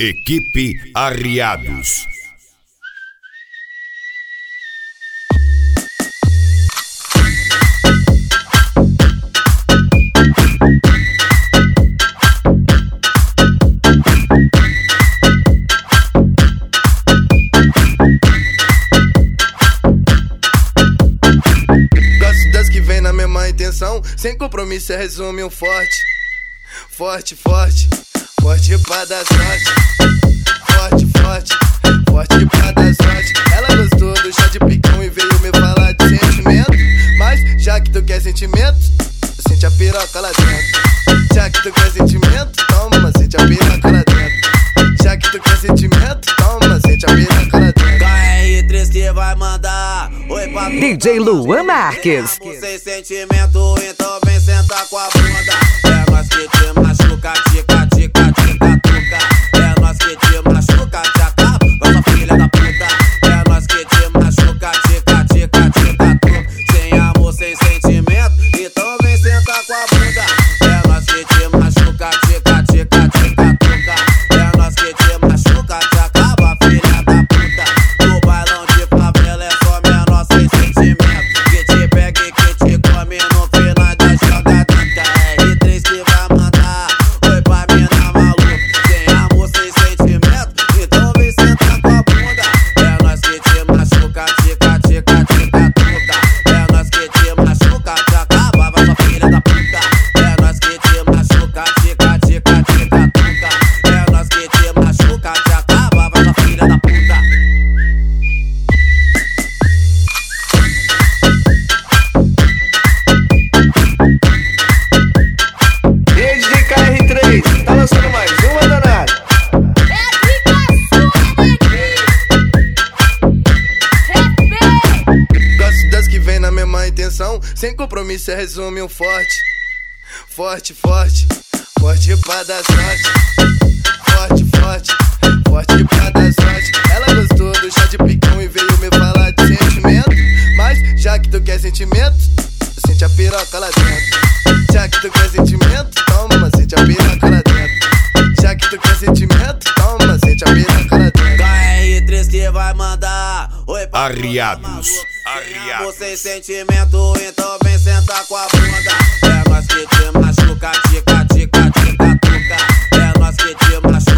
Equipe Arriados. Gosto das que vem na mesma intenção, sem compromisso, resume um forte. Forte, forte, forte pra dar sorte. Forte, forte, forte pra dar sorte. Ela gostou do chá de picão e veio me falar de sentimento. Mas já que tu quer sentimento, sente a piroca lá dentro. Já que tu quer sentimento, toma, sente a piroca lá dentro. Já que tu quer sentimento, toma, sente a piroca lá dentro. KR3 que vai mandar oi pra DJ Luan Marques. sem sentimento, então vem sentar com a bunda. É nós que te machuca, tica, tica, tica, tuca. É nós que te machuca, te acaba, nossa filha da puta. É nós que te machuca, tica, tica, tica, tuca. Sem amor, sem sentimento, então vem sentar com a bunda. É nós que te machuca, tica, tica, tica, tuca. É nós que te machuca, te acaba, filha da puta. No bailão de favela é só menor sem sentimento. Que te pega e que te come no final da jogada. KR3 que vai mandar oi pra mina maluca. Sem amor, sem sentimento, então vem sentar com a bunda. É nós que te machuca, tica, tica, tica, tuca. É nós que te machuca, te acaba, vai sua filha da puta. É nós que te machuca, tica, tica, tica, tuca. É nós que te machuca, te acaba, vai sua filha da puta. Rede de KR3, tá lançando mais uma danada. Gosto das que vem na mesma intenção, sem compromisso, resume um forte. Forte, forte, forte pra dar sorte. Forte, forte, forte pra dar sorte. Ela gostou do chá de picão e veio me falar de sentimento. Mas já que tu quer sentimento, sente a piroca lá dentro. Já que tu quer sentimento, toma, sente a piroca lá dentro. Já que tu quer sentimento, toma, sente a piroca lá dentro. KR3 que vai mandar oi pra Arriados. Arriados. Sem sentimento, então vem sentar com a bunda. É nós que te machuca, tica, tica, tica, tuca. É nós que te machuca.